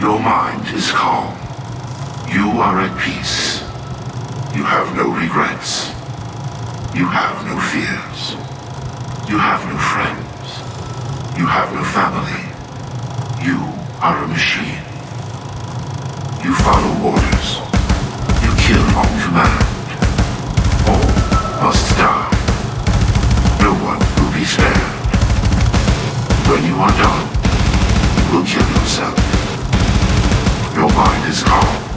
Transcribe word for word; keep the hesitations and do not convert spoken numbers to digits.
Your mind is calm. You are at peace. You have no regrets. You have no fears. You have no friends. You have no family. You are a machine. You follow orders. You kill on command. All must die. No one will be spared. When you are done, you will kill yourself. Your mind is calm.